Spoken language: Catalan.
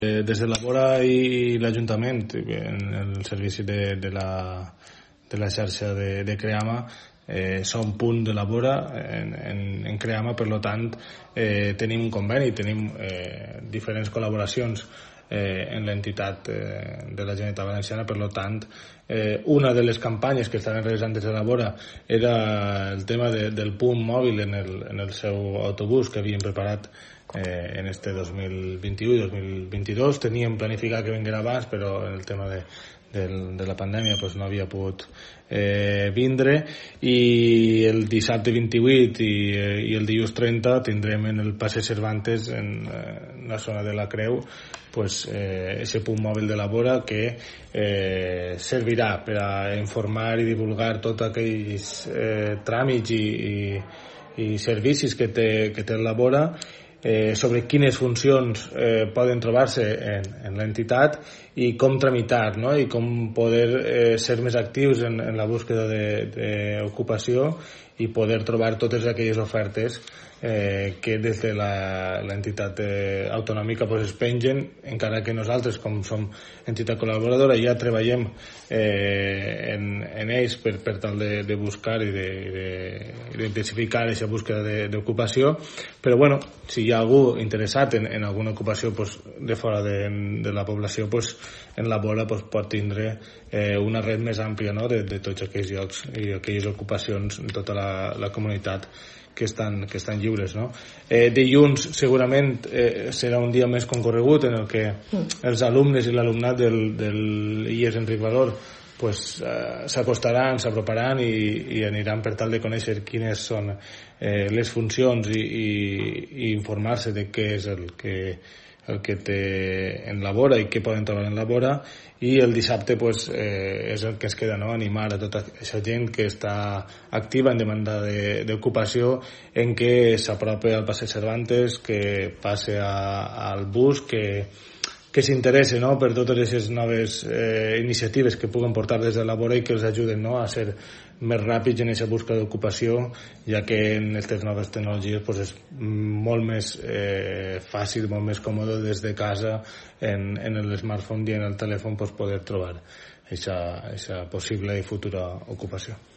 Des de la Vora i l'Ajuntament, en el servici de la xarxa de Creama, som punt de la Vora en Creama, per tant tenim un conveni, tenim diferents col·laboracions en l'entitat de la Generalitat Valenciana. Per tant, una de les campanyes que estaven realitzant des de la Vora era el tema del punt mòbil en el seu autobús que havien preparat en este 2021 i 2022. Teníem planificat que vinguera abans, però en el tema de la pandèmia pues no havia pogut vindre, i el dissabte 28 i el dilluns 30 tindrem en el passeig Cervantes, en la zona de la Creu, pues ese punt mòbil de la Vora que servirà per a informar i divulgar tots aquells tràmits i servicis que té la Vora, sobre quines funcions poden trobar-se en l'entitat i com tramitar, no? I com poder ser més actius en la búsqueda d'ocupació i poder trobar totes aquelles ofertes que des de l'entitat autonòmica pues es pengen, encara que nosaltres, com som entitat col·laboradora, ja treballem en ells per tal de buscar i d'intensificar aquesta búsqueda d'ocupació. Però bueno, si hi ha algú interessat en alguna ocupació pues de fora de la població, pues en la Vora pues pot tindre una red més àmplia, no? de tots aquells llocs i aquelles ocupacions en tota la comunitat que estan lliures, no? Dilluns segurament serà un dia més concorregut en el que els alumnes i l'alumnat del IES Enric Valor pues s'acostaran, s'aproparan i aniran per tal de conèixer quines són les funcions i informar-se de què és el que té en la Vora i què poden trobar en la Vora. I el dissabte pues és el que es queda, no? Animar a tota aquesta gent que està activa en demanda d'ocupació, en què s'apropi al passeig Cervantes, que passe al bus, que s'interesse, no? Per totes aquestes noves iniciatives que puguen portar des de la Vora i que els ajuden, no? A ser més ràpids en aquesta busca d'ocupació, ja que en aquestes noves tecnologies pues és molt més fàcil, molt més còmode des de casa en l'smartphone i en el telèfon pues poder trobar aquesta possible i futura ocupació.